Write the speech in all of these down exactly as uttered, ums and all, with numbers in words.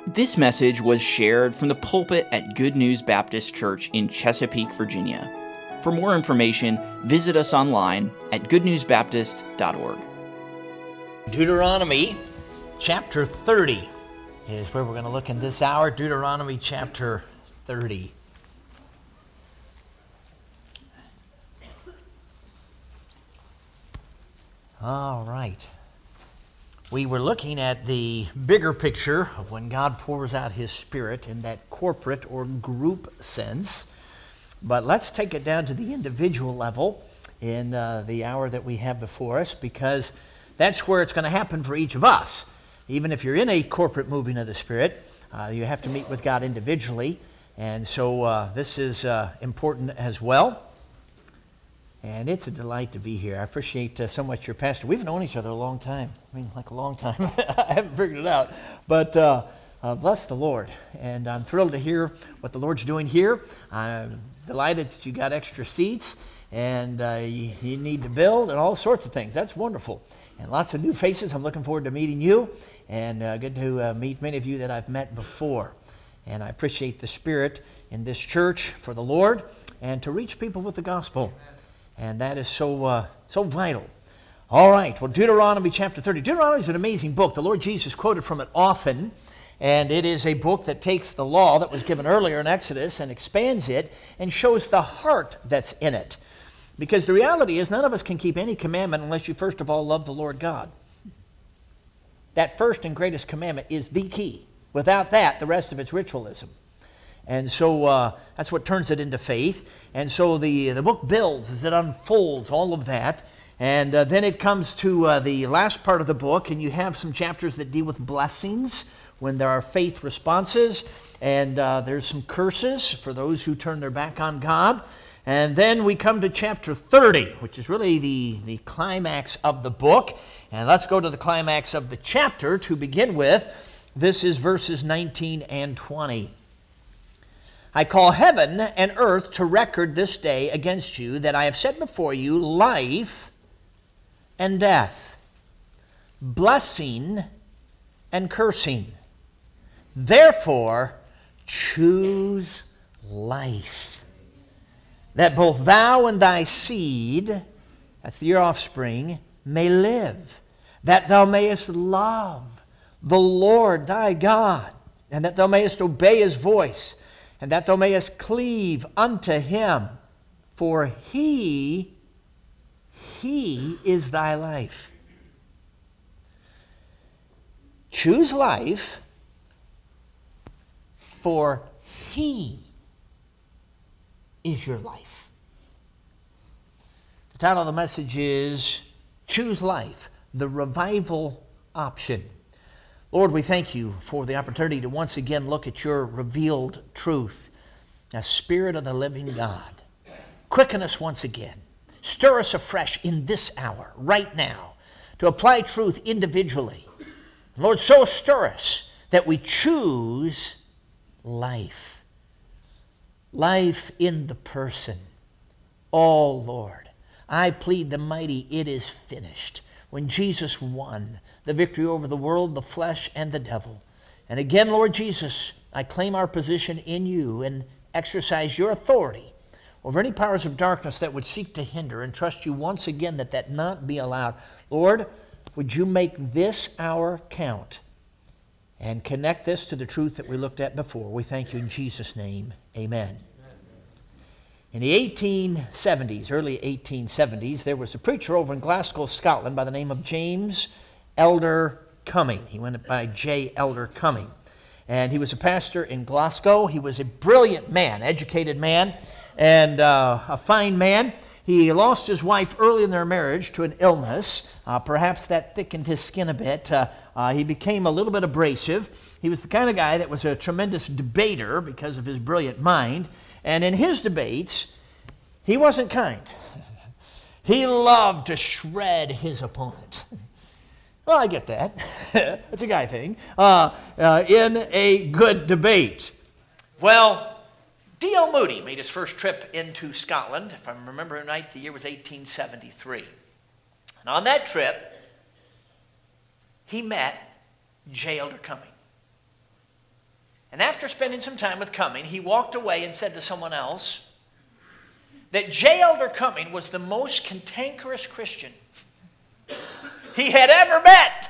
This message was shared from the pulpit at Good News Baptist Church in Chesapeake, Virginia. For more information, visit us online at good news baptist dot org. Deuteronomy chapter thirty is where we're going to look in this hour. Deuteronomy chapter thirty. All right. We were looking at the bigger picture of when God pours out His Spirit in that corporate or group sense. But let's take it down to the individual level in uh, the hour that we have before us, because that's where it's going to happen for each of us. Even if you're in a corporate moving of the Spirit, uh, you have to meet with God individually. And so uh, this is uh, important as well. And it's a delight to be here. I appreciate uh, so much your pastor. We've known each other a long time. I mean, like a long time. I haven't figured it out. But uh, uh, bless the Lord. And I'm thrilled to hear what the Lord's doing here. I'm delighted that you got extra seats. And uh, you, you need to build and all sorts of things. That's wonderful. And lots of new faces. I'm looking forward to meeting you. And uh, good to uh, meet many of you that I've met before. And I appreciate the Spirit in this church for the Lord and to reach people with the gospel. And that is so uh, so vital. All right, well, Deuteronomy chapter thirty. Deuteronomy is an amazing book. The Lord Jesus quoted from it often. And it is a book that takes the law that was given earlier in Exodus and expands it and shows the heart that's in it. Because the reality is none of us can keep any commandment unless you first of all love the Lord God. That first and greatest commandment is the key. Without that, the rest of it's ritualism. And so uh, that's what turns it into faith. And so the, the book builds as it unfolds all of that. And uh, then it comes to uh, the last part of the book, and you have some chapters that deal with blessings when there are faith responses. And uh, there's some curses for those who turn their back on God. And then we come to chapter thirty, which is really the, the climax of the book. And let's go to the climax of the chapter to begin with. This is verses nineteen and twenty. I call heaven and earth to record this day against you that I have set before you life and death, blessing and cursing. Therefore, choose life, that both thou and thy seed, that's your offspring, may live, that thou mayest love the Lord thy God, and that thou mayest obey His voice, and that thou mayest cleave unto Him, for He, He is thy life. Choose life, for He is your life. The title of the message is Choose Life, the Revival Option. Lord, we thank you for the opportunity to once again look at your revealed truth. Now, Spirit of the living God, quicken us once again. Stir us afresh in this hour, right now, to apply truth individually. Lord, so stir us that we choose life. Life in the person. Oh, Lord, I plead the mighty, it is finished. When Jesus won the victory over the world, the flesh, and the devil. And again, Lord Jesus, I claim our position in you and exercise your authority over any powers of darkness that would seek to hinder, and trust you once again that that not be allowed. Lord, would you make this hour count and connect this to the truth that we looked at before? We thank you in Jesus' name. Amen. In the eighteen seventies, early eighteen seventies, there was a preacher over in Glasgow, Scotland by the name of James Elder Cumming. He went by J. Elder Cumming. And he was a pastor in Glasgow. He was a brilliant man, educated man, and uh, a fine man. He lost his wife early in their marriage to an illness. Uh, perhaps that thickened his skin a bit. Uh, uh, he became a little bit abrasive. He was the kind of guy that was a tremendous debater because of his brilliant mind. And in his debates, he wasn't kind. He loved to shred his opponent. Well, I get that. It's a guy thing. Uh, uh, in a good debate. Well, D L Moody made his first trip into Scotland. If I'm remembering right, the year was eighteen seventy-three. And on that trip, he met J. Elder Cumming. And after spending some time with Cumming, he walked away and said to someone else that J. Elder Cumming was the most cantankerous Christian he had ever met.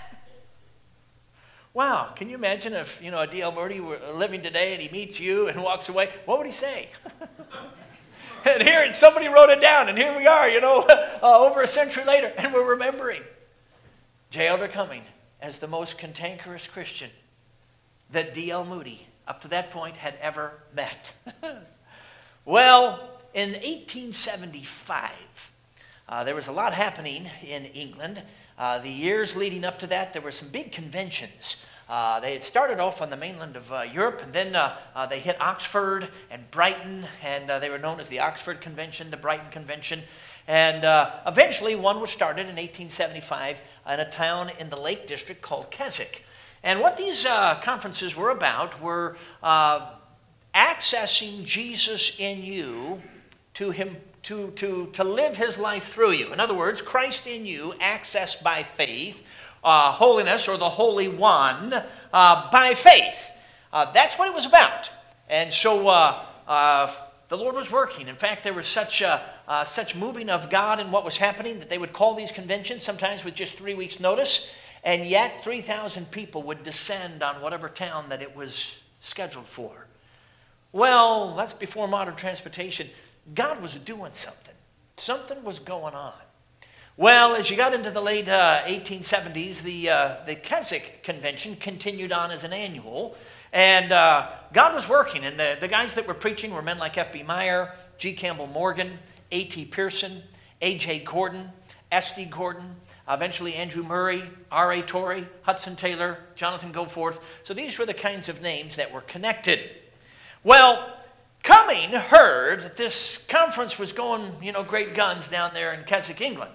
Wow, can you imagine if, you know, a D L Moody were living today and he meets you and walks away? What would he say? And here, somebody wrote it down, and here we are, you know, uh, over a century later, and we're remembering J. Elder Cumming as the most cantankerous Christian that D L Moody, up to that point, had ever met. Well, in eighteen seventy-five, uh, there was a lot happening in England. Uh, the years leading up to that, there were some big conventions. Uh, they had started off on the mainland of uh, Europe, and then uh, uh, they hit Oxford and Brighton, and uh, they were known as the Oxford Convention, the Brighton Convention. And uh, eventually one was started in eighteen seventy-five in a town in the Lake District called Keswick. And what these uh, conferences were about were uh, accessing Jesus in you to him to, to, to live his life through you. In other words, Christ in you, accessed by faith, uh, holiness or the Holy One uh, by faith. Uh, that's what it was about. And so uh, uh, the Lord was working. In fact, there was such uh, uh, such moving of God in what was happening that they would call these conventions sometimes with just three weeks' notice, and yet three thousand people would descend on whatever town that it was scheduled for. Well, that's before modern transportation. God was doing something. Something was going on. Well, as you got into the late uh, eighteen seventies, the, uh, the Keswick Convention continued on as an annual, and uh, God was working. And the, the guys that were preaching were men like F B Meyer, G. Campbell Morgan, A T Pearson, A J Gordon, S D Gordon, eventually Andrew Murray, R A Torrey, Hudson Taylor, Jonathan Goforth. So these were the kinds of names that were connected. Well, Cumming heard that this conference was going, you know, great guns down there in Keswick, England.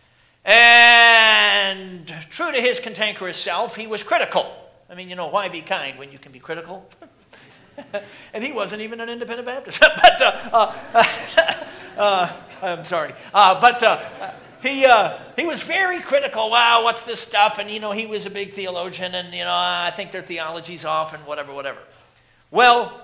And true to his cantankerous self, he was critical. I mean, you know, why be kind when you can be critical? And he wasn't even an independent Baptist. but, uh, uh, uh, I'm sorry. Uh, but uh, he uh, he was very critical. Wow, what's this stuff? And, you know, he was a big theologian, and, you know, I think their theology's off and whatever, whatever. Well,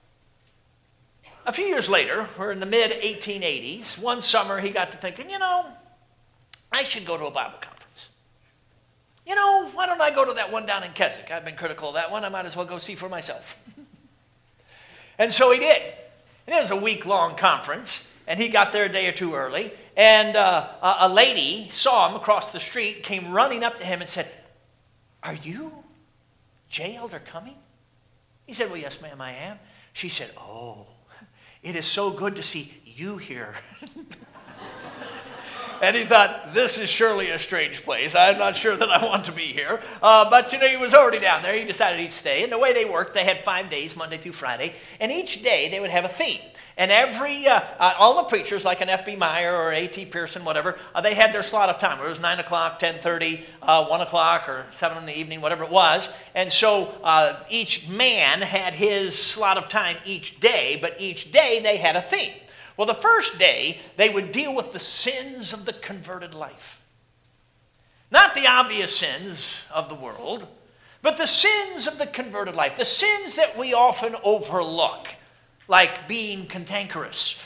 a few years later, we're in the mid eighteen eighties, one summer he got to thinking, you know, I should go to a Bible conference. You know, why don't I go to that one down in Keswick? I've been critical of that one. I might as well go see for myself. And so he did. And it was a week-long conference, and he got there a day or two early, and uh, a lady saw him across the street, came running up to him and said, "Are you J. Elder Cumming?" He said, "Well, yes, ma'am, I am." She said, "Oh, it is so good to see you here." And he thought, this is surely a strange place. I'm not sure that I want to be here. Uh, but, you know, he was already down there. He decided he'd stay. And the way they worked, they had five days, Monday through Friday. And each day they would have a theme. And every, uh, uh, all the preachers, like an F B Meyer or A T Pearson, whatever, uh, they had their slot of time. It was nine o'clock, ten thirty, uh, one o'clock, or seven in the evening, whatever it was. And so uh, each man had his slot of time each day, but each day they had a theme. Well, the first day, they would deal with the sins of the converted life. Not the obvious sins of the world, but the sins of the converted life. The sins that we often overlook, like being cantankerous.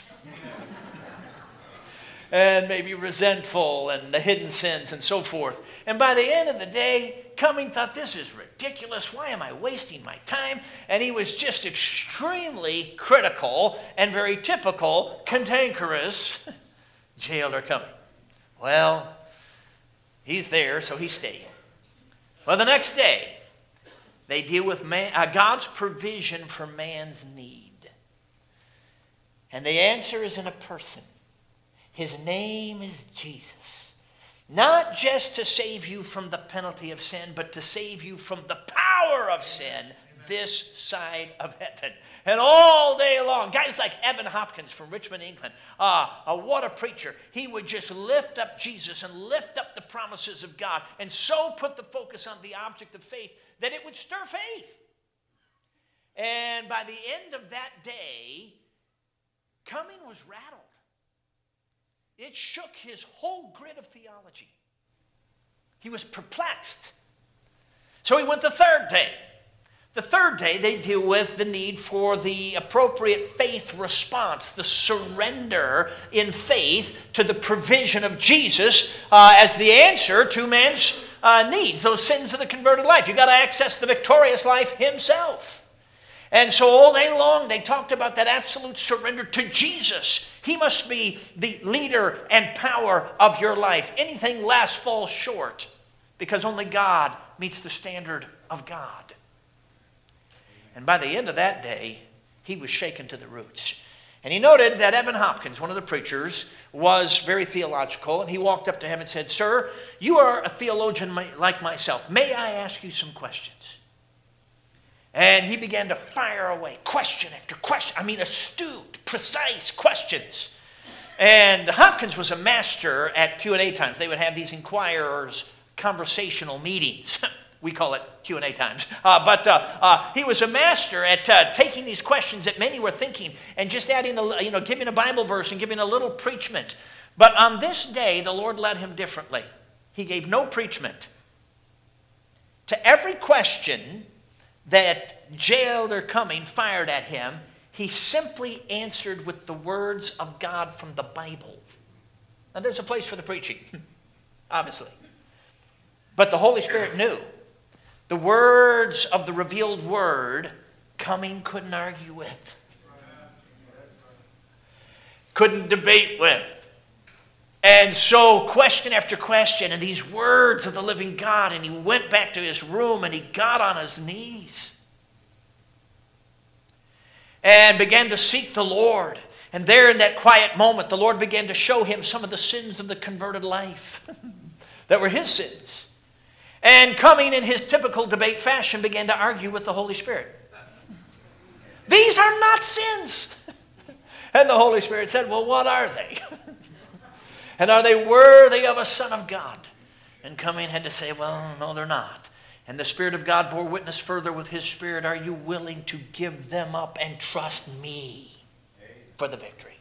And maybe resentful, and the hidden sins, and so forth. And by the end of the day, Cumming thought, this is ridiculous. Why am I wasting my time? And he was just extremely critical and very typical, cantankerous J. Elder Cumming. Well, he's there, so he stayed. Well, the next day, they deal with man, uh, God's provision for man's need. And the answer is in a person. His name is Jesus. Not just to save you from the penalty of sin, but to save you from the power of sin this side of heaven. And all day long, guys like Evan Hopkins from Richmond, England, uh, uh, what a preacher. He would just lift up Jesus and lift up the promises of God, and so put the focus on the object of faith that it would stir faith. And by the end of that day, Cumming was rattled. It shook his whole grid of theology. He was perplexed. So he went the third day. The third day, they deal with the need for the appropriate faith response, the surrender in faith to the provision of Jesus uh, as the answer to man's uh, needs, those sins of the converted life. You've got to access the victorious life himself. And so all day long, they talked about that absolute surrender to Jesus. He must be the leader and power of your life. Anything less falls short, because only God meets the standard of God. And by the end of that day, he was shaken to the roots. And he noted that Evan Hopkins, one of the preachers, was very theological. And he walked up to him and said, "Sir, you are a theologian like myself. May I ask you some questions?" And he began to fire away, question after question. I mean, astute, precise questions. And Hopkins was a master at Q and A times. They would have these inquirers' conversational meetings. We call it Q and A times. Uh, but uh, uh, he was a master at uh, taking these questions that many were thinking and just adding, a, you know, giving a Bible verse and giving a little preachment. But on this day, the Lord led him differently. He gave no preachment. To every question that J. Elder Cumming fired at him, he simply answered with the words of God from the Bible. Now, there's a place for the preaching, obviously. But the Holy Spirit knew. The words of the revealed word, Cumming couldn't argue with. Couldn't debate with. And so question after question, and these words of the living God, and he went back to his room and he got on his knees and began to seek the Lord. And there in that quiet moment, the Lord began to show him some of the sins of the converted life that were his sins. And Cumming in his typical debate fashion began to argue with the Holy Spirit. These are not sins. And the Holy Spirit said, well, what are they? And are they worthy of a son of God? And Cumming had to say, well, no, they're not. And the Spirit of God bore witness further with his Spirit. Are you willing to give them up and trust me for the victory?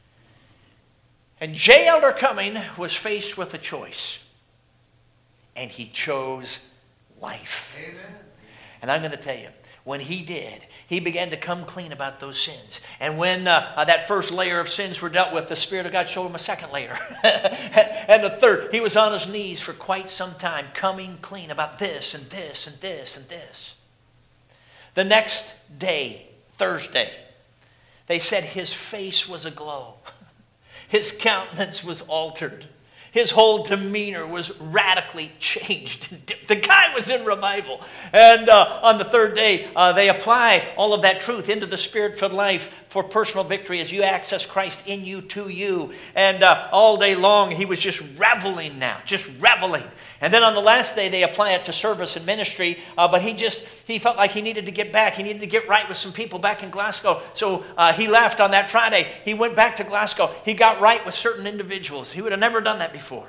And J. Elder Cumming was faced with a choice. And he chose life. Amen. And I'm going to tell you, when he did, he began to come clean about those sins. And when uh, uh, that first layer of sins were dealt with, the Spirit of God showed him a second layer. And the third, he was on his knees for quite some time, coming clean about this and this and this and this. The next day, Thursday, they said his face was aglow. His countenance was altered. His whole demeanor was radically changed. The guy was in revival. And uh, on the third day, uh, they apply all of that truth into the Spirit-filled life for personal victory as you access Christ in you, to you. And uh, all day long, he was just reveling now, just reveling. And then on the last day, they apply it to service and ministry. Uh, but he just, he felt like he needed to get back. He needed to get right with some people back in Glasgow. So uh, he left on that Friday. He went back to Glasgow. He got right with certain individuals. He would have never done that before.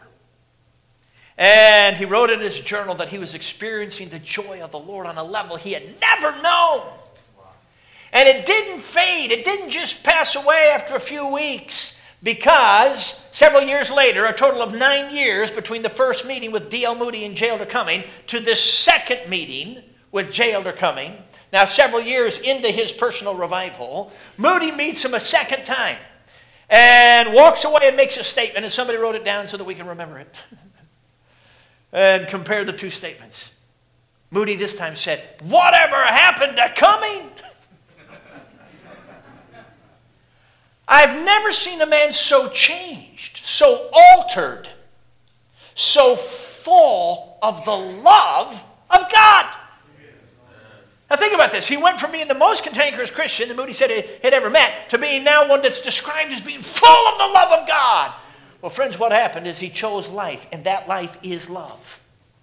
And he wrote in his journal that he was experiencing the joy of the Lord on a level he had never known. And it didn't fade. It didn't just pass away after a few weeks, because several years later, a total of nine years between the first meeting with D L Moody and J. Elder Cumming to this second meeting with J. Elder Cumming, now several years into his personal revival, Moody meets him a second time and walks away and makes a statement, and somebody wrote it down so that we can remember it. And compare the two statements. Moody this time said, "Whatever happened to Cumming?" I've never seen a man so changed, so altered, so full of the love of God. Now think about this. He went from being the most cantankerous Christian that Moody said he had ever met to being now one that's described as being full of the love of God. Well, friends, what happened is he chose life, and that life is love.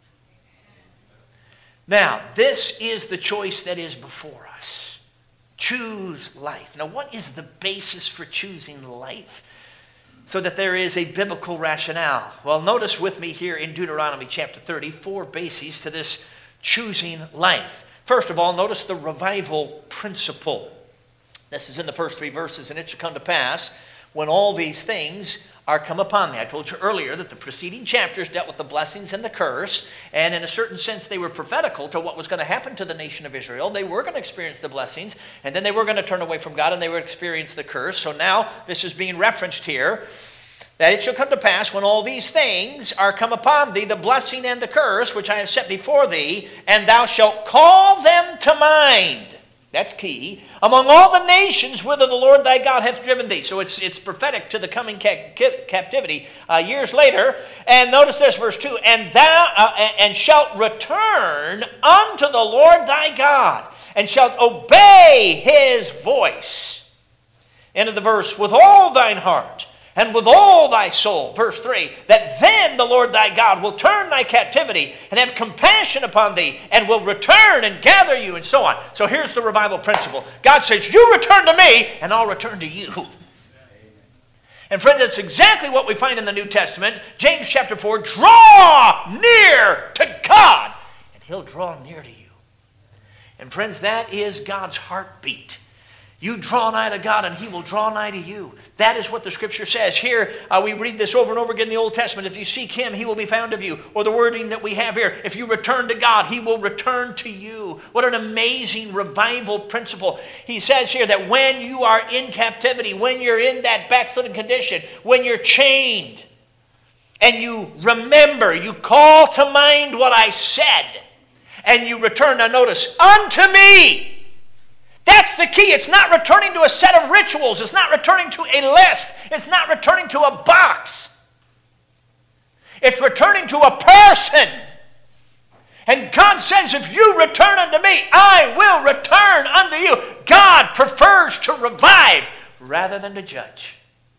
Now, this is the choice that is before us. Choose life. Now, what is the basis for choosing life? So that there is a biblical rationale. Well, notice with me here in Deuteronomy chapter thirty, four bases to this choosing life. First of all, notice the revival principle. This is in the first three verses. "And it shall come to pass, when all these things are come upon thee. I told you earlier that the preceding chapters dealt with the blessings and the curse, and in a certain sense they were prophetical to what was going to happen to the nation of Israel. They were going to experience the blessings, and then they were going to turn away from God, and they would experience the curse. So now this is being referenced here, that it shall come to pass when all these things are come upon thee, the blessing and the curse, which I have set before thee, and thou shalt call them to mind. That's key. Among all the nations whither the Lord thy God hath driven thee. So it's it's prophetic to the coming ca- ca- captivity uh, years later. And notice this, verse two. And thou uh, and shalt return unto the Lord thy God, and shalt obey his voice. End of the verse. With all thine heart, and with all thy soul. Verse three, that then the Lord thy God will turn thy captivity and have compassion upon thee and will return and gather you, and so on. So here's the revival principle. God says, you return to me and I'll return to you. And friends, that's exactly what we find in the New Testament. James chapter four, draw near to God and he'll draw near to you. And friends, that is God's heartbeat. You draw nigh to God and he will draw nigh to you. That is what the scripture says. Here, uh, we read this over and over again in the Old Testament. If you seek him, he will be found of you. Or the wording that we have here, if you return to God, he will return to you. What an amazing revival principle. He says here that when you are in captivity, when you're in that backslidden condition, when you're chained, and you remember, you call to mind what I said, and you return, now notice, unto me. That's the key. It's not returning to a set of rituals. It's not returning to a list. It's not returning to a box. It's returning to a person. And God says, if you return unto me, I will return unto you. God prefers to revive rather than to judge.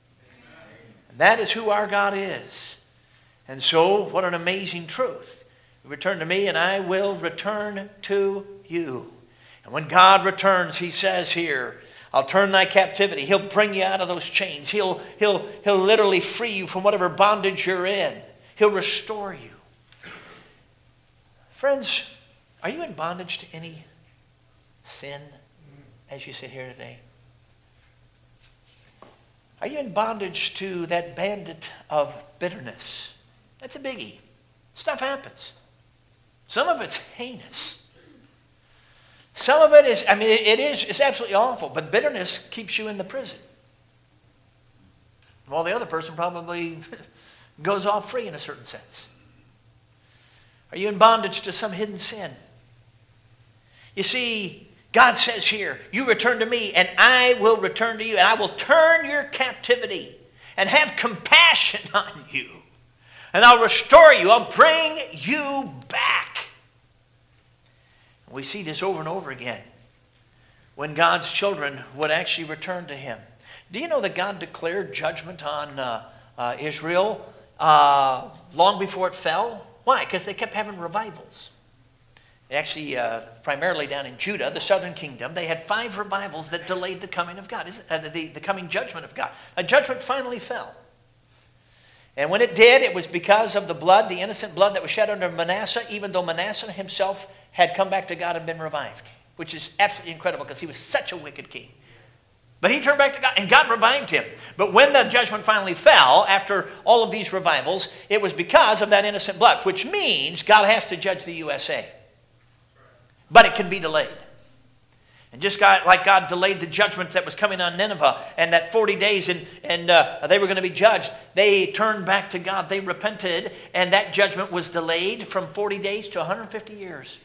And that is who our God is. And so, what an amazing truth. Return to me and I will return to you. And when God returns, he says here, I'll turn thy captivity. He'll bring you out of those chains. He'll, he'll, he'll literally free you from whatever bondage you're in. He'll restore you. Friends, are you in bondage to any sin as you sit here today? Are you in bondage to that bandit of bitterness? That's a biggie. Stuff happens. Some of it's heinous. Some of it is, I mean, it is, it's absolutely awful, but bitterness keeps you in the prison. While the other person probably goes off free in a certain sense. Are you in bondage to some hidden sin? You see, God says here, you return to me and I will return to you, and I will turn your captivity and have compassion on you. And I'll restore you. I'll bring you back. We see this over and over again when God's children would actually return to him. Do you know that God declared judgment on uh, uh, Israel uh, long before it fell? Why? Because they kept having revivals. Actually, uh, primarily down in Judah, the southern kingdom, they had five revivals that delayed the coming of God, uh, the, the coming judgment of God. A judgment finally fell. And when it did, it was because of the blood, the innocent blood that was shed under Manasseh, even though Manasseh himself had come back to God and been revived, which is absolutely incredible because he was such a wicked king. But he turned back to God, and God revived him. But when the judgment finally fell, after all of these revivals, it was because of that innocent blood, which means God has to judge the U S A. But it can be delayed. And just got, like God delayed the judgment that was coming on Nineveh, and that forty days and, and uh, they were going to be judged, they turned back to God. They repented, and that judgment was delayed from forty days to one hundred fifty years.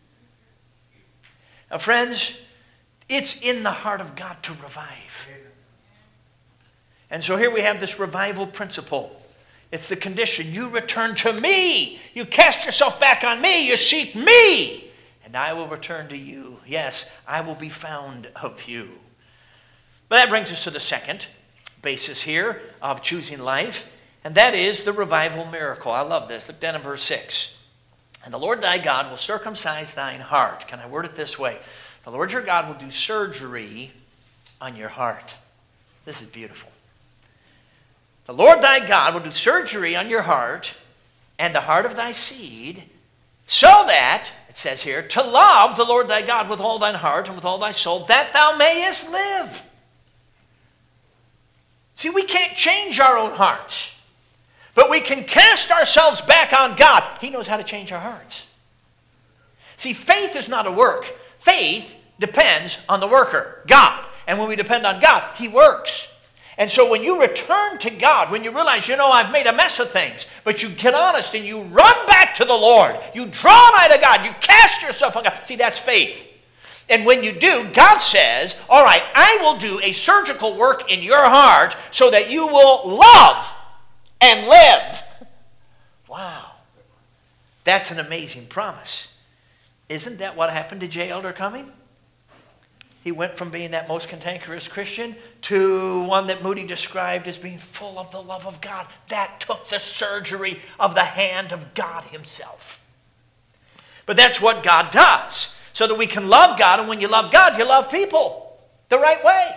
Now, friends, it's in the heart of God to revive. And so here we have this revival principle. It's the condition. You return to me. You cast yourself back on me. You seek me. And I will return to you. Yes, I will be found of you. But that brings us to the second basis here of choosing life. And that is the revival miracle. I love this. Look down in verse six. And the Lord thy God will circumcise thine heart. Can I word it this way? The Lord your God will do surgery on your heart. This is beautiful. The Lord thy God will do surgery on your heart and the heart of thy seed, so that, it says here, to love the Lord thy God with all thine heart and with all thy soul, that thou mayest live. See, we can't change our own hearts, but we can cast ourselves back on God. He knows how to change our hearts. See, faith is not a work. Faith depends on the worker, God. And when we depend on God, He works. And so when you return to God, when you realize, you know, I've made a mess of things, but you get honest and you run back to the Lord, you draw nigh to God, you cast yourself on God. See, that's faith. And when you do, God says, all right, I will do a surgical work in your heart so that you will love and live. Wow. That's an amazing promise. Isn't that what happened to J. Elder Cumming? He went from being that most cantankerous Christian to one that Moody described as being full of the love of God. That took the surgery of the hand of God Himself. But that's what God does, so that we can love God, and when you love God, you love people the right way.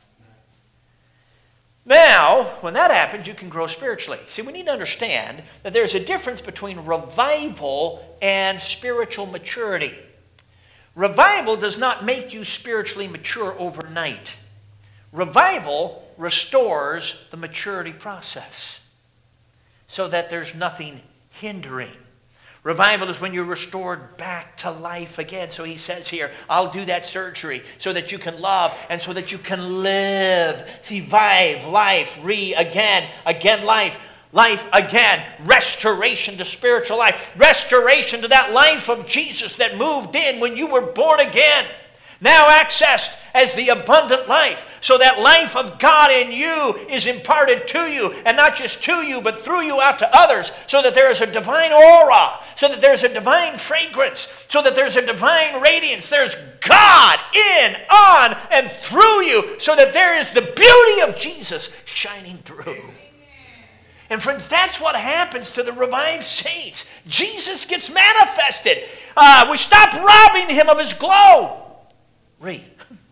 Now, when that happens, you can grow spiritually. See, we need to understand that there's a difference between revival and spiritual maturity. Revival does not make you spiritually mature overnight. Revival restores the maturity process so that there's nothing hindering. Revival is when you're restored back to life again. So he says here, I'll do that surgery so that you can love and so that you can live. See, vive, life, re, again, again, life. Life again, restoration to spiritual life, restoration to that life of Jesus that moved in when you were born again, now accessed as the abundant life. So that life of God in you is imparted to you, and not just to you, but through you out to others, so that there is a divine aura, so that there's a divine fragrance, so that there's a divine radiance. There's God in, on, and through you, so that there is the beauty of Jesus shining through. And friends, that's what happens to the revived saints. Jesus gets manifested. Uh, we stop robbing Him of His glow. Read.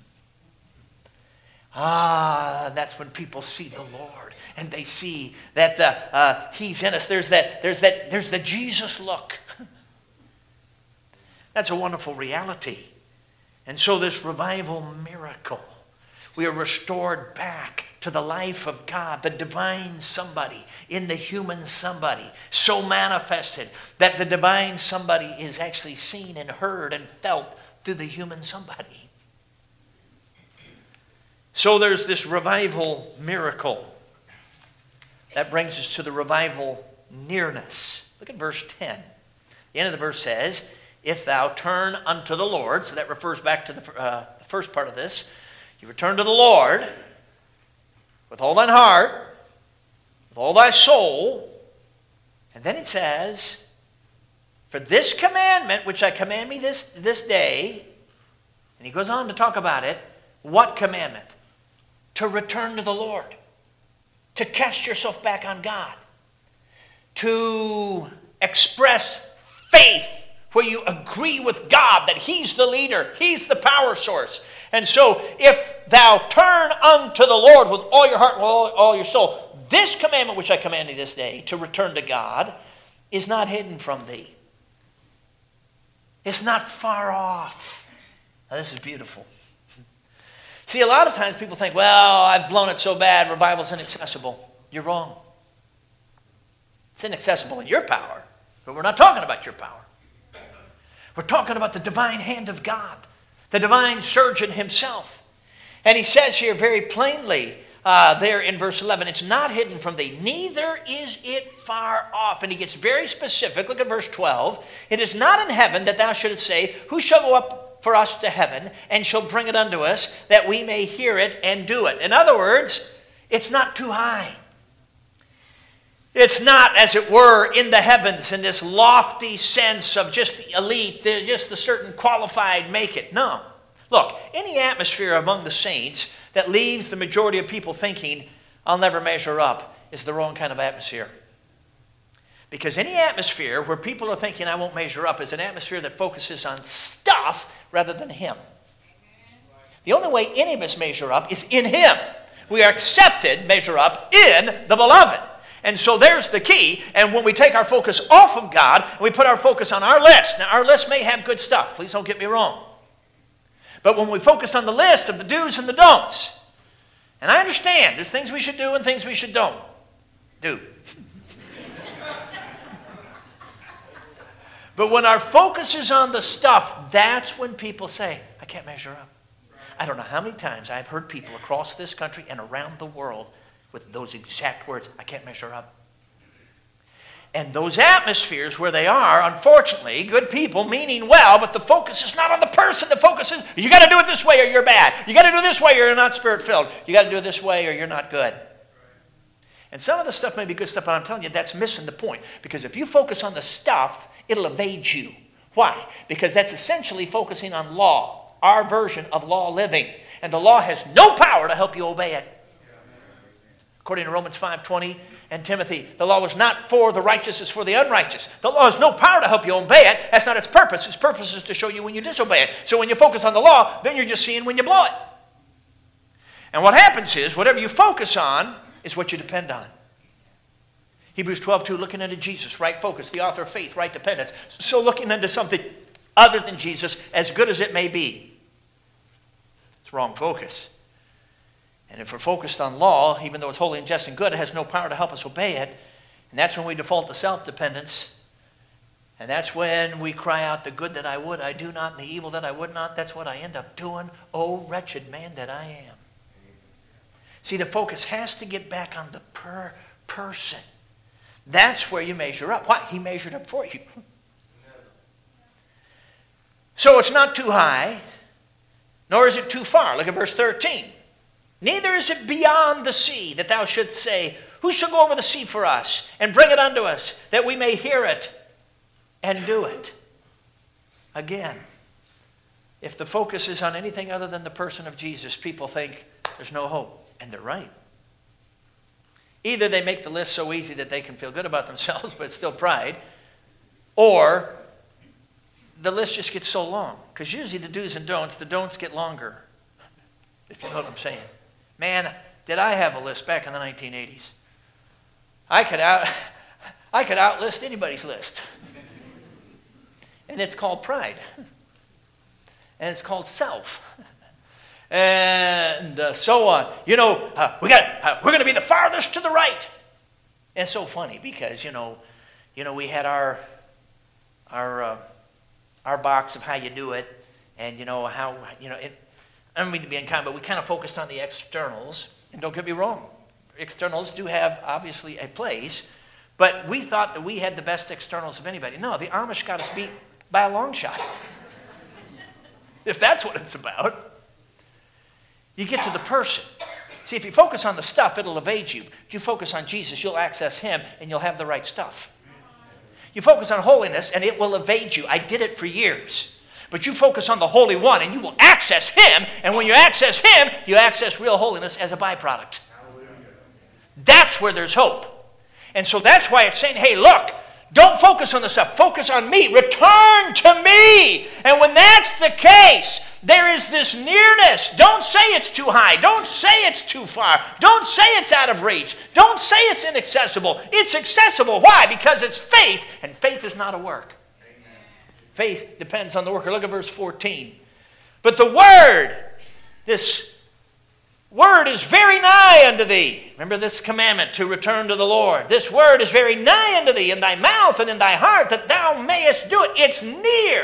Ah, that's when people see the Lord, and they see that uh, uh, He's in us. There's that. There's that. There's the Jesus look. That's a wonderful reality. And so this revival miracle, we are restored back to the life of God, the divine somebody in the human somebody, so manifested that the divine somebody is actually seen and heard and felt through the human somebody. So there's this revival miracle. That brings us to the revival nearness. Look at verse ten. The end of the verse says, if thou turn unto the Lord, so that refers back to the, uh, the first part of this, you return to the Lord with all thine heart, with all thy soul. And then it says, for this commandment which I command me this, this day, and he goes on to talk about it. What commandment? To return to the Lord. To cast yourself back on God. To express faith where you agree with God that He's the leader, He's the power source. And so, if thou turn unto the Lord with all your heart and all, all your soul, this commandment which I command thee this day, to return to God, is not hidden from thee. It's not far off. Now, this is beautiful. See, a lot of times people think, well, I've blown it so bad, revival's inaccessible. You're wrong. It's inaccessible in your power, but we're not talking about your power. We're talking about the divine hand of God, the divine surgeon Himself. And He says here very plainly, uh, there in verse eleven, it's not hidden from thee, neither is it far off. And He gets very specific. Look at verse twelve. It is not in heaven that thou shouldest say, who shall go up for us to heaven, and shall bring it unto us, that we may hear it and do it. In other words, it's not too high. It's not, as it were, in the heavens in this lofty sense of just the elite, the, just the certain qualified make it. No. Look, any atmosphere among the saints that leaves the majority of people thinking, I'll never measure up, is the wrong kind of atmosphere. Because any atmosphere where people are thinking, I won't measure up, is an atmosphere that focuses on stuff rather than Him. The only way any of us measure up is in Him. We are accepted, measure up, in the Beloved. And so there's the key. And when we take our focus off of God, and we put our focus on our list. Now, our list may have good stuff. Please don't get me wrong. But when we focus on the list of the do's and the don'ts, And I understand there's things we should do and things we should don't do. But when our focus is on the stuff, that's when people say, I can't measure up. I don't know how many times I've heard people across this country and around the world with those exact words, I can't measure up. And those atmospheres where they are, unfortunately, good people meaning well, but the focus is not on the person. The focus is, you got to do it this way or you're bad. You got to do it this way or you're not spirit-filled. You got to do it this way or you're not good. And some of the stuff may be good stuff, but I'm telling you, that's missing the point. Because if you focus on the stuff, it'll evade you. Why? Because that's essentially focusing on law, our version of law living. And the law has no power to help you obey it. According to Romans five twenty and Timothy, the law was not for the righteous, it's for the unrighteous. The law has no power to help you obey it. That's not its purpose. Its purpose is to show you when you disobey it. So when you focus on the law, then you're just seeing when you blow it. And what happens is, whatever you focus on is what you depend on. Hebrews twelve two, looking unto Jesus, right focus, the author of faith, right dependence. So looking unto something other than Jesus, as good as it may be. It's wrong focus. And if we're focused on law, even though it's holy and just and good, it has no power to help us obey it. And that's when we default to self-dependence. And that's when we cry out, the good that I would, I do not, and the evil that I would not, that's what I end up doing. Oh, wretched man that I am. See, the focus has to get back on the per person. That's where you measure up. Why? He measured up for you. So it's not too high, nor is it too far. Look at verse thirteen. Neither is it beyond the sea that thou shouldst say, who shall go over the sea for us and bring it unto us, that we may hear it and do it? Again, if the focus is on anything other than the person of Jesus, people think there's no hope. And they're right. Either they make the list so easy that they can feel good about themselves, but it's still pride, or the list just gets so long. Because usually the do's and don'ts, the don'ts get longer, if you know what I'm saying. Man, did I have a list back in the nineteen eighties. I could out, I could outlist anybody's list. And it's called pride. And it's called self. And uh, so on. You know, uh, we got uh, we're going to be the farthest to the right. And it's so funny because you know, you know, we had our our uh, our box of how you do it, and you know how you know. It, I don't mean to be unkind, but we kind of focused on the externals. And don't get me wrong, externals do have obviously a place, but we thought that we had the best externals of anybody. No, the Amish got us beat by a long shot. If that's what it's about. You get to the person. See, if you focus on the stuff, it'll evade you. If you focus on Jesus, you'll access him and you'll have the right stuff. You focus on holiness and it will evade you. I did it for years. But you focus on the Holy One and you will access him. And when you access him, you access real holiness as a byproduct. That's where there's hope. And so that's why it's saying, hey, look, don't focus on the stuff. Focus on me. Return to me. And when that's the case, there is this nearness. Don't say it's too high. Don't say it's too far. Don't say it's out of reach. Don't say it's inaccessible. It's accessible. Why? Because it's faith, and faith is not a work. Faith depends on the worker. Look at verse fourteen. But the word, this word is very nigh unto thee. Remember this commandment to return to the Lord. This word is very nigh unto thee, in thy mouth and in thy heart, that thou mayest do it. It's near.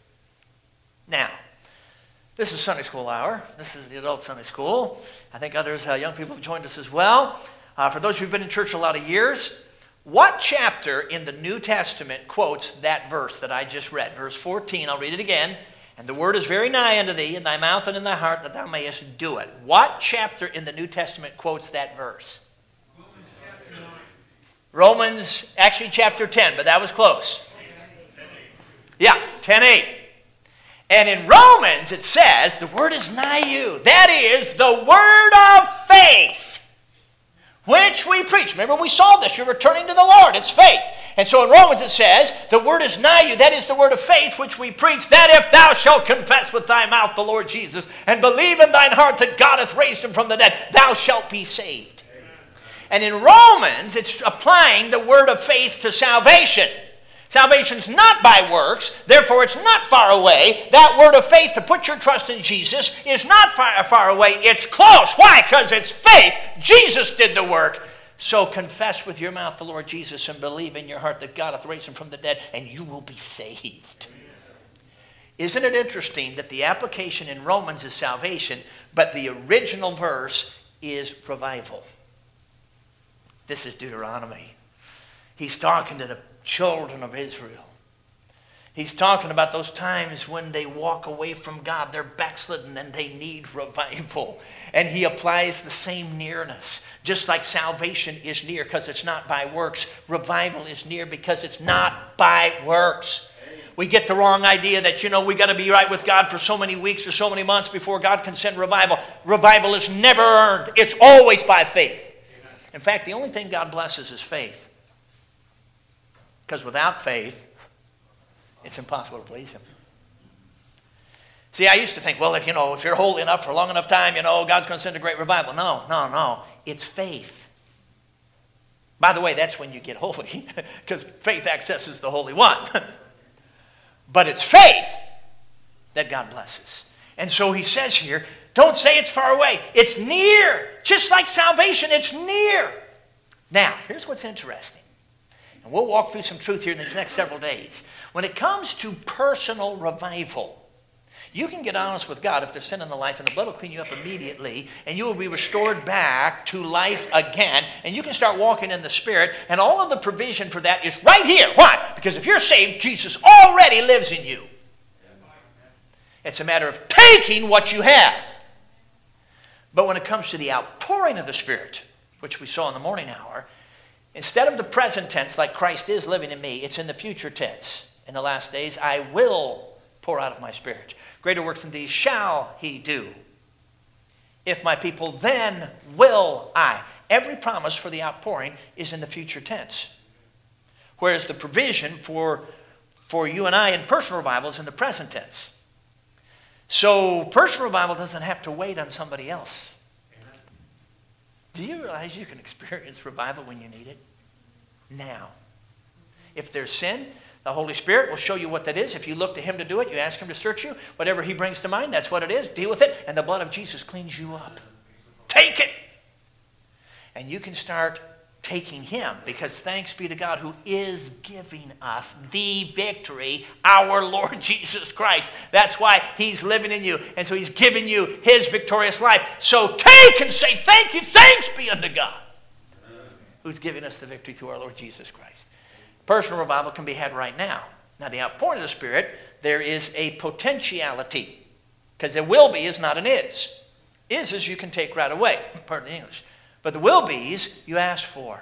Now, this is Sunday school hour. This is the adult Sunday school. I think others, uh, young people have joined us as well. Uh, for those who've been in church a lot of years, what chapter in the New Testament quotes that verse that I just read? Verse fourteen, I'll read it again. And the word is very nigh unto thee, in thy mouth and in thy heart, that thou mayest do it. What chapter in the New Testament quotes that verse? Romans chapter nine. Romans, actually chapter ten, but that was close. Yeah, ten eight. And in Romans it says, the word is nigh you. That is the word of faith, which we preach. Remember we saw this. You're returning to the Lord. It's faith. And so in Romans it says, the word is nigh you. That is the word of faith which we preach, that if thou shalt confess with thy mouth the Lord Jesus, and believe in thine heart that God hath raised him from the dead, thou shalt be saved. Amen. And in Romans, it's applying the word of faith to salvation. Salvation's not by works, therefore it's not far away. That word of faith to put your trust in Jesus is not far, far away. It's close. Why? Because it's faith. Jesus did the work. So confess with your mouth the Lord Jesus and believe in your heart that God hath raised him from the dead, and you will be saved. Isn't it interesting that the application in Romans is salvation, but the original verse is revival? This is Deuteronomy. He's talking to the children of Israel. He's talking about those times when they walk away from God. They're backslidden and they need revival. And he applies the same nearness. Just like salvation is near because it's not by works, revival is near because it's not by works. We get the wrong idea that, you know, we got to be right with God for so many weeks or so many months before God can send revival. Revival is never earned. It's always by faith. In fact, the only thing God blesses is faith. Because without faith, it's impossible to please him. See, I used to think, well, if you know, if you're holy enough for a long enough time, you know, God's going to send a great revival. No, no, no. It's faith. By the way, that's when you get holy, because faith accesses the Holy One. But it's faith that God blesses. And so he says here, don't say it's far away. It's near. Just like salvation, it's near. Now, here's what's interesting. And we'll walk through some truth here in the next several days. When it comes to personal revival, you can get honest with God if there's sin in the life, and the blood will clean you up immediately, and you will be restored back to life again, and you can start walking in the Spirit, and all of the provision for that is right here. Why? Because if you're saved, Jesus already lives in you. It's a matter of taking what you have. But when it comes to the outpouring of the Spirit, which we saw in the morning hour, instead of the present tense, like Christ is living in me, it's in the future tense. In the last days, I will pour out of my Spirit. Greater works than these shall he do. If my people, then will I. Every promise for the outpouring is in the future tense. Whereas the provision for, for you and I in personal revival is in the present tense. So personal revival doesn't have to wait on somebody else. Do you realize you can experience revival when you need it? Now. If there's sin, the Holy Spirit will show you what that is. If you look to him to do it, you ask him to search you. Whatever he brings to mind, that's what it is. Deal with it. And the blood of Jesus cleans you up. Take it. And you can start taking him, because thanks be to God who is giving us the victory, our Lord Jesus Christ. That's why he's living in you. And so he's giving you his victorious life. So take and say thank you. Thanks be unto God who's giving us the victory through our Lord Jesus Christ. Personal revival can be had right now. Now, the outpouring of the Spirit, there is a potentiality, because there will be is not an is. Is is you can take right away, pardon the English. But the will be's you ask for.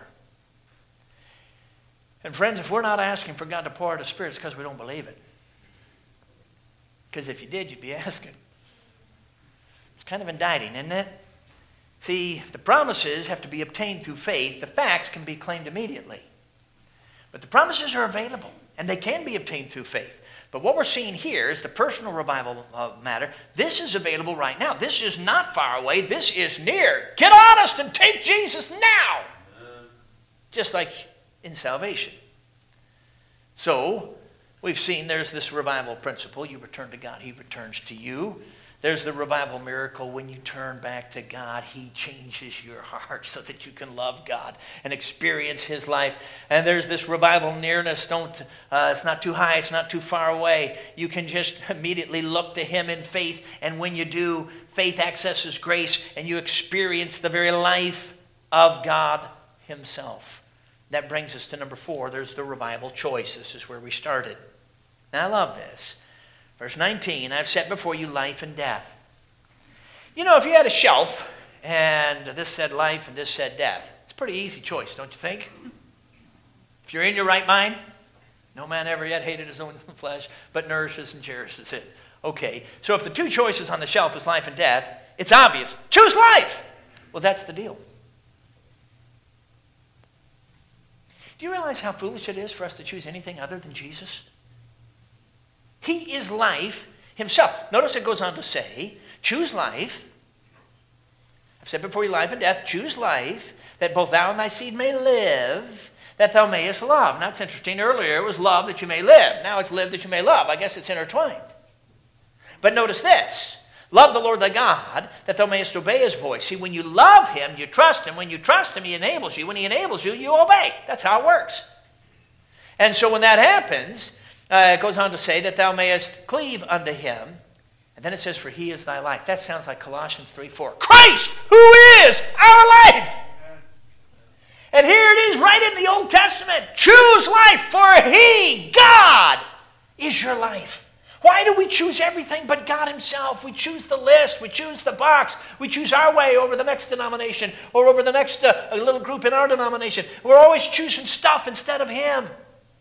And friends, if we're not asking for God to pour out the Spirit, it's because we don't believe it. Because if you did, you'd be asking. It's kind of indicting, isn't it? See, the promises have to be obtained through faith. The facts can be claimed immediately. But the promises are available, and they can be obtained through faith. But what we're seeing here is the personal revival uh, matter. This is available right now. This is not far away. This is near. Get honest and take Jesus now. Just like in salvation. So, we've seen there's this revival principle. You return to God, he returns to you. There's the revival miracle. When you turn back to God, he changes your heart so that you can love God and experience his life. And there's this revival nearness. Don't, uh, it's not too high. It's not too far away. You can just immediately look to him in faith. And when you do, faith accesses grace and you experience the very life of God himself. That brings us to number four. There's the revival choice. This is where we started. Now, I love this. Verse nineteen, I've set before you life and death. You know, if you had a shelf and this said life and this said death, it's a pretty easy choice, don't you think? If you're in your right mind, no man ever yet hated his own flesh, but nourishes and cherishes it. Okay, so if the two choices on the shelf is life and death, it's obvious. Choose life. Well, that's the deal. Do you realize how foolish it is for us to choose anything other than Jesus? He is life himself. Notice it goes on to say, choose life. I've said before you life and death, choose life, that both thou and thy seed may live, that thou mayest love. Now, it's interesting. Earlier, it was love that you may live. Now it's live that you may love. I guess it's intertwined. But notice this. Love the Lord thy God, that thou mayest obey his voice. See, when you love him, you trust him. When you trust him, he enables you. When he enables you, you obey. That's how it works. And so when that happens, uh, it goes on to say that thou mayest cleave unto him. And then it says, for he is thy life. That sounds like Colossians three four. Christ, who is our life. And here it is right in the Old Testament. Choose life, for he, God, is your life. Why do we choose everything but God himself? We choose the list. We choose the box. We choose our way over the next denomination or over the next uh, little group in our denomination. We're always choosing stuff instead of him.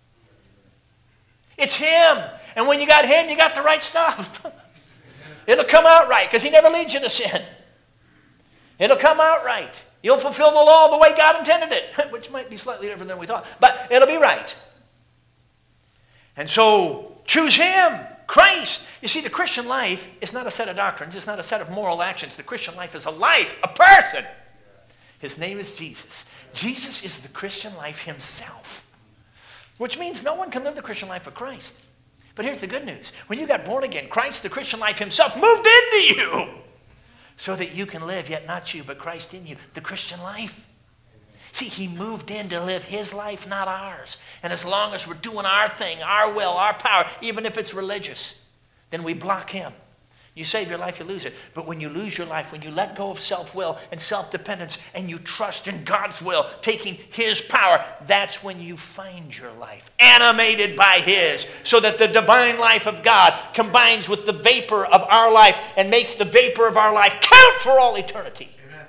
It's him. And when you got him, you got the right stuff. It'll come out right because he never leads you to sin. It'll come out right. You'll fulfill the law the way God intended it, which might be slightly different than we thought, but it'll be right. And so choose him, Christ. You see, the Christian life is not a set of doctrines. It's not a set of moral actions. The Christian life is a life, a person. His name is Jesus. Jesus is the Christian life himself, which means no one can live the Christian life but Christ. But here's the good news. When you got born again, Christ, the Christian life himself, moved into you so that you can live, yet not you, but Christ in you, the Christian life. See, he moved in to live his life, not ours. And as long as we're doing our thing, our will, our power, even if it's religious, then we block him. You save your life, you lose it. But when you lose your life, when you let go of self-will and self-dependence and you trust in God's will, taking his power, that's when you find your life, animated by his, so that the divine life of God combines with the vapor of our life and makes the vapor of our life count for all eternity. Amen.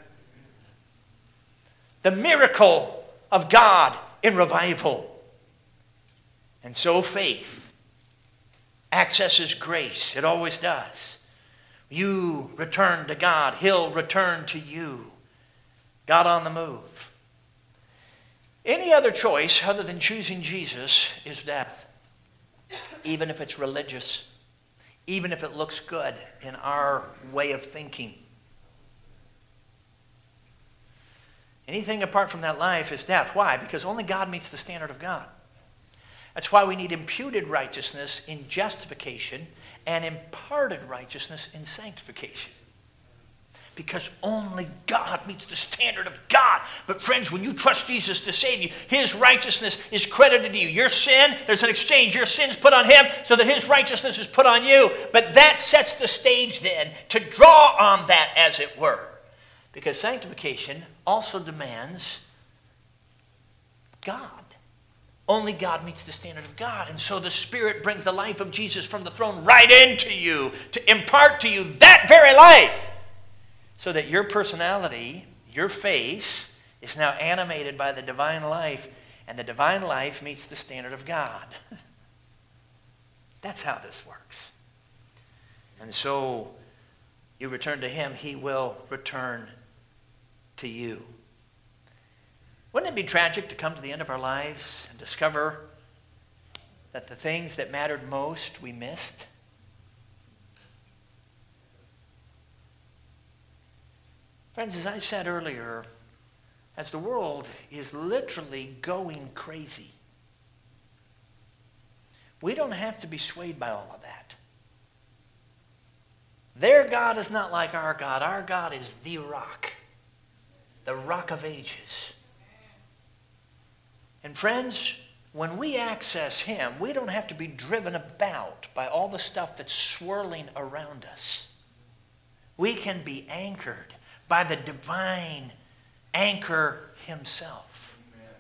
The miracle of God in revival. And so faith accesses grace. It always does. You return to God. He'll return to you. God on the move. Any other choice other than choosing Jesus is death. Even if it's religious. Even if it looks good in our way of thinking. Anything apart from that life is death. Why? Because only God meets the standard of God. That's why we need imputed righteousness in justification and imparted righteousness in sanctification. Because only God meets the standard of God. But friends, when you trust Jesus to save you, his righteousness is credited to you. Your sin, there's an exchange. Your sin's put on him so that his righteousness is put on you. But that sets the stage then to draw on that, as it were. Because sanctification also demands God. Only God meets the standard of God. And so the Spirit brings the life of Jesus from the throne right into you to impart to you that very life. So that your personality, your face, is now animated by the divine life. And the divine life meets the standard of God. That's how this works. And so you return to him, he will return to you. Wouldn't it be tragic to come to the end of our lives and discover that the things that mattered most we missed? Friends, as I said earlier, as the world is literally going crazy, we don't have to be swayed by all of that. Their God is not like our God. Our God is the rock, the rock of ages. And friends, when we access him, we don't have to be driven about by all the stuff that's swirling around us. We can be anchored by the divine anchor himself. Amen.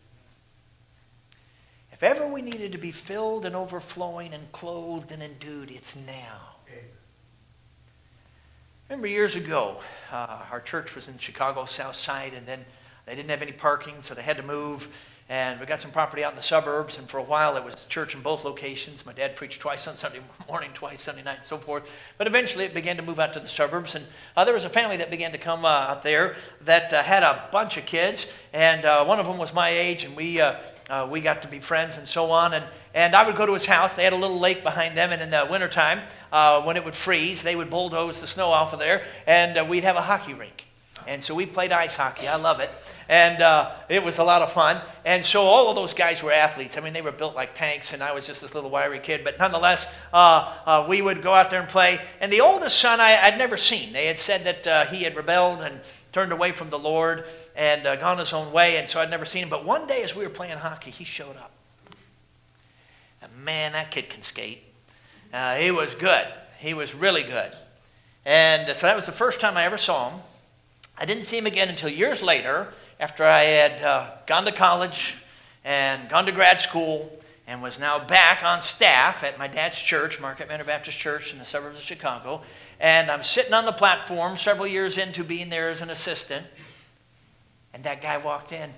If ever we needed to be filled and overflowing and clothed and endued, it's now. Amen. Remember years ago, uh, our church was in Chicago, South Side, and then they didn't have any parking, so they had to move. And we got some property out in the suburbs, and for a while it was church in both locations. My dad preached twice on Sunday morning, twice Sunday night, and so forth. But eventually it began to move out to the suburbs, and uh, there was a family that began to come uh, out there that uh, had a bunch of kids, and uh, one of them was my age, and we uh, uh, we got to be friends and so on. And, and I would go to his house. They had a little lake behind them, and in the wintertime, uh, when it would freeze, they would bulldoze the snow off of there, and uh, we'd have a hockey rink. And so we played ice hockey. I love it. And uh, it was a lot of fun. And so all of those guys were athletes. I mean, they were built like tanks, and I was just this little wiry kid. But nonetheless, uh, uh, we would go out there and play. And the oldest son I, I'd never seen. They had said that uh, he had rebelled and turned away from the Lord and uh, gone his own way, and so I'd never seen him. But one day as we were playing hockey, he showed up. And man, that kid can skate. Uh, he was good. He was really good. And so that was the first time I ever saw him. I didn't see him again until years later, after I had uh, gone to college and gone to grad school and was now back on staff at my dad's church, Market Manor Baptist Church in the suburbs of Chicago. And I'm sitting on the platform several years into being there as an assistant, and that guy walked in.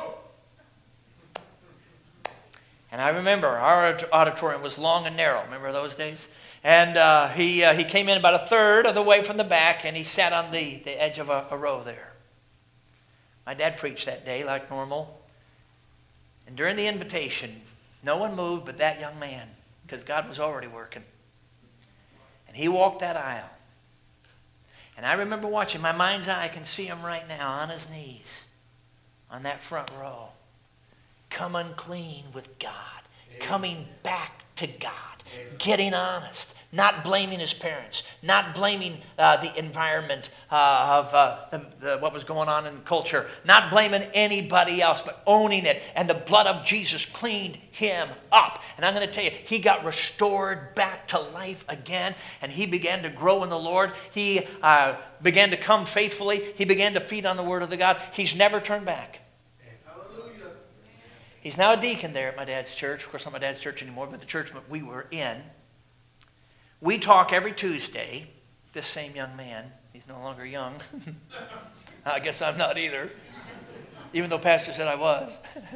And I remember our auditorium was long and narrow. Remember those days? And uh, he uh, he came in about a third of the way from the back, and he sat on the, the edge of a, a row there. My dad preached that day like normal. And during the invitation, no one moved but that young man, because God was already working. And he walked that aisle. And I remember watching, my mind's eye, I can see him right now on his knees on that front row, coming clean with God, coming back to God, getting honest, not blaming his parents, not blaming uh, the environment uh, of uh, the, the, what was going on in culture, not blaming anybody else, but owning it. And the blood of Jesus cleaned him up. And I'm going to tell you, he got restored back to life again, and he began to grow in the Lord. He uh, began to come faithfully. He began to feed on the word of the God. He's never turned back. Hallelujah. He's now a deacon there at my dad's church. Of course, not my dad's church anymore, but the church that we were in. We talk every Tuesday. This same young man, he's no longer young. I guess I'm not either, even though Pastor said I was.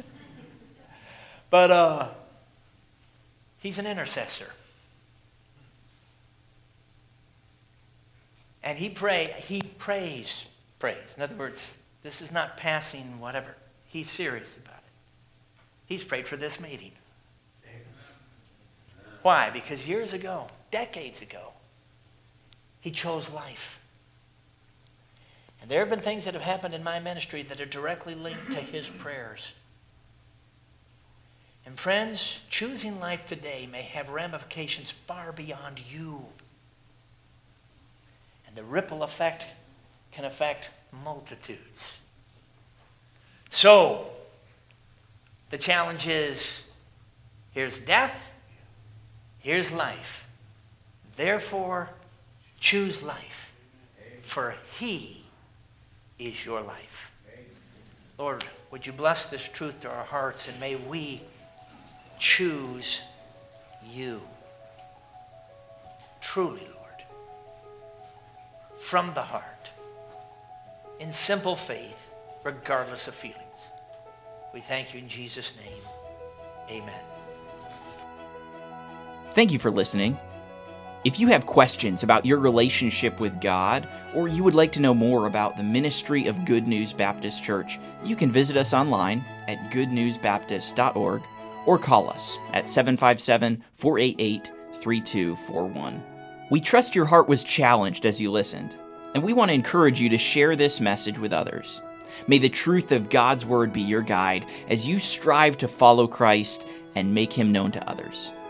But uh, he's an intercessor. And he pray, he prays, prays. In other words, this is not passing whatever. He's serious about it. He's prayed for this meeting. Why? Because years ago, decades ago, he chose life. And there have been things that have happened in my ministry that are directly linked to his prayers. And friends, choosing life today may have ramifications far beyond you. And the ripple effect can affect multitudes. So, the challenge is, here's death, here's life. Therefore, choose life, for he is your life. Lord, would you bless this truth to our hearts, and may we choose you. Truly, Lord, from the heart, in simple faith, regardless of feelings. We thank you in Jesus' name. Amen. Thank you for listening. If you have questions about your relationship with God, or you would like to know more about the ministry of Good News Baptist Church, you can visit us online at good news baptist dot org or call us at seven five seven, four eight eight, three two four one. We trust your heart was challenged as you listened, and we want to encourage you to share this message with others. May the truth of God's Word be your guide as you strive to follow Christ and make Him known to others.